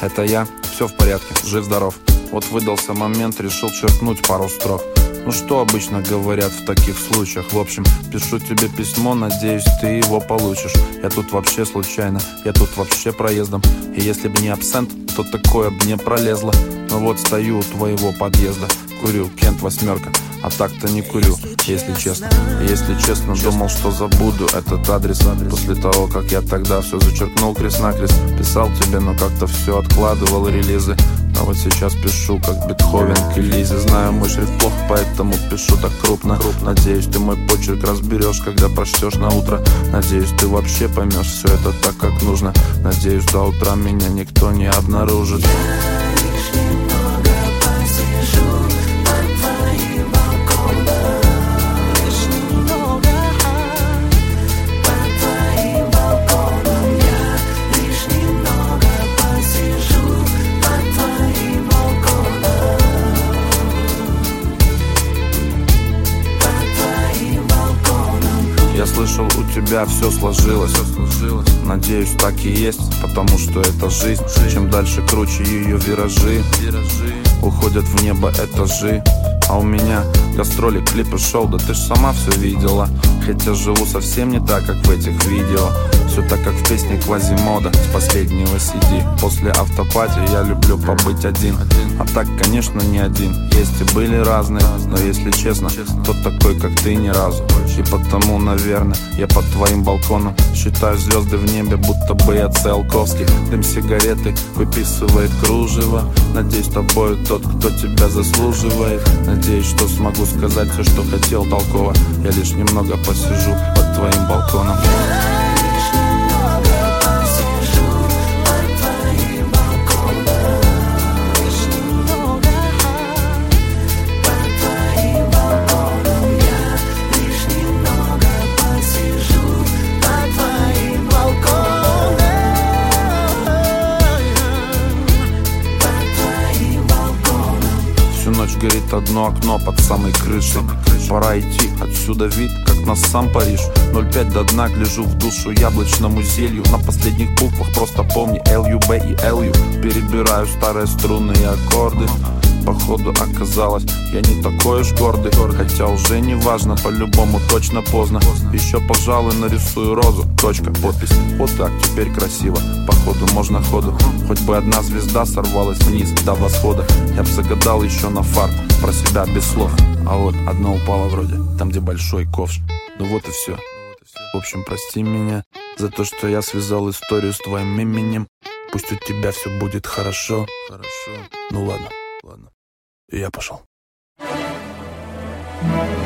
Это я, все в порядке, жив-здоров. Вот выдался момент, решил черкнуть пару строк. Ну что обычно говорят в таких случаях? В общем, пишу тебе письмо, надеюсь, ты его получишь. Я тут вообще случайно, я тут вообще проездом. И если бы не абсент, то такое бы не пролезло. Но вот стою у твоего подъезда, курю, Кент 8, а так-то не курю, если честно. И если честно, думал, что забуду этот адрес. После того, как я тогда все зачеркнул крест-накрест. Писал тебе, но как-то все откладывал релизы. Но вот сейчас пишу, как Бетховен к Элизе. Знаю, мой шрифт плохо, поэтому пишу так крупно. Надеюсь, ты мой почерк разберешь, когда прочтешь на утро. Надеюсь, ты вообще поймешь все это так, как нужно. Надеюсь, до утра меня никто не обнаружит. Я слышал, у тебя все сложилось. Надеюсь, так и есть, потому что это жизнь. Чем дальше, круче ее виражи. Уходят в небо этажи. А у меня гастроли, клипы, шоу, да ты ж сама все видела. Хотя живу совсем не так, как в этих видео. Все так, как в песне Квазимода с последнего CD. После автопати я люблю побыть один. А так, конечно, не один. Есть и были разные, но если честно, тот такой, как ты, ни разу. И потому, наверное, я под твоим балконом считаю звезды в небе, будто бы я Циолковский. Дым сигареты выписывает кружево. Надеюсь, тобою тот, кто тебя заслуживает. Надеюсь, что смогу сказать все, что хотел толково. Я лишь немного посижу под твоим балконом. Ночь горит одно окно под самой крышей. Пора идти, отсюда вид, как на сам Париж. 0,5 до дна, гляжу в душу яблочному зелью. На последних буквах просто помни L-U-B и L-U. Перебираю старые струны и аккорды. Походу оказалось, я не такой уж гордый. Хотя уже не важно, по-любому точно поздно. Еще, пожалуй, нарисую розу, точка, подпись. Вот так, теперь красиво, походу можно ходу. Хоть бы одна звезда сорвалась вниз до восхода. Я б загадал еще на фарт, про себя без слов. А вот одна упала вроде, там где большой ковш. Ну вот и все. В общем, прости меня за то, что я связал историю с твоим именем. Пусть у тебя все будет хорошо. Ну ладно. И я пошел.